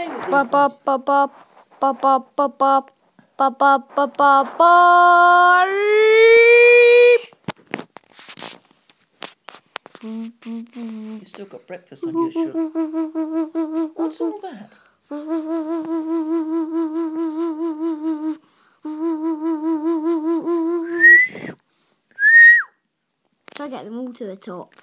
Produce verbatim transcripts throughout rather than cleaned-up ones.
play with these Ba ba things. ba ba ba ba ba ba ba ba ba ba ba. You've still got breakfast on your shirt. What's all that? Try to get them all to the top.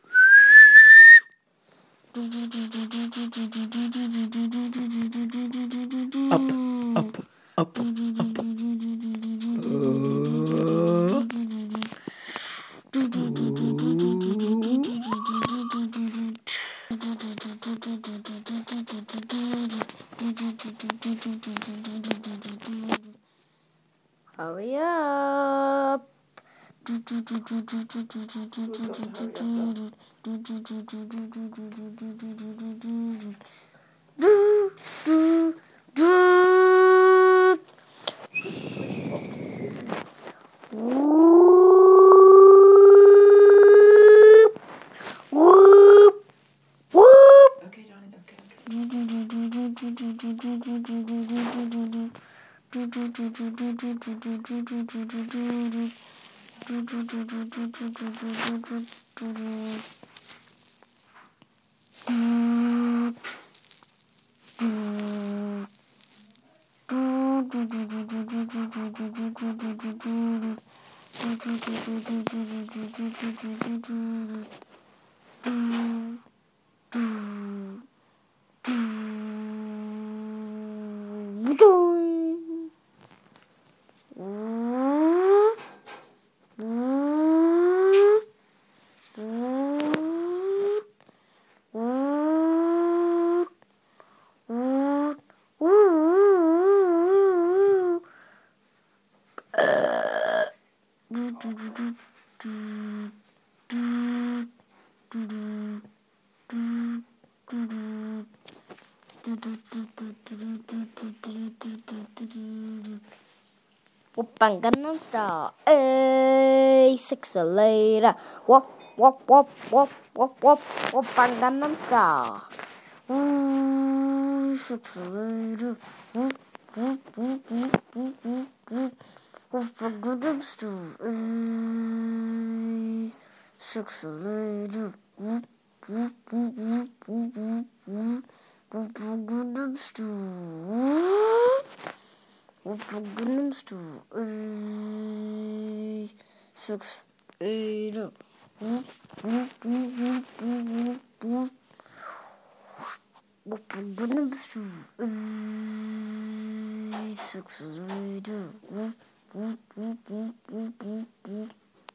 Up, up, up, up. Hurry up. Okay, darling, okay, okay. Oppan Gangnam Style. Hey, six later. Wop wop wop wop wop wop. Oppan Gangnam Style. Ooh, six later. Wop wop wop wop wop wop wop. Oppan Gangnam Style. Hey, six later. Wop wop wop wop wop wop wop. Oppan Gangnam Style. Oppan Gangnam Style. Hey, six, eight, whoop, whoop, whoop, whoop, whoop, whoop. Oppan Gangnam Style. Hey, six, eight, whoop, whoop, whoop, whoop, whoop, whoop, whoop.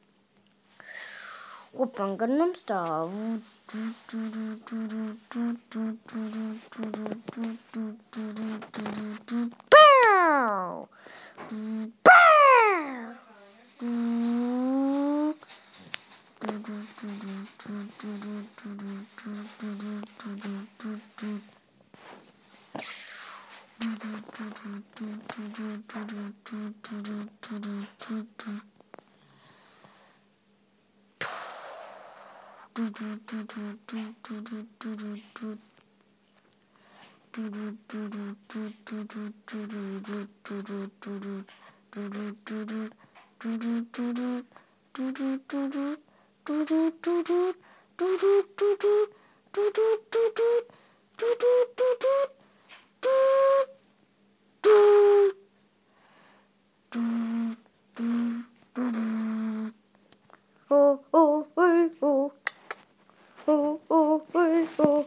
Oppan Gangnam Style. Bow! Oh, oh, oh, oh. Oh, oh, oh, oh.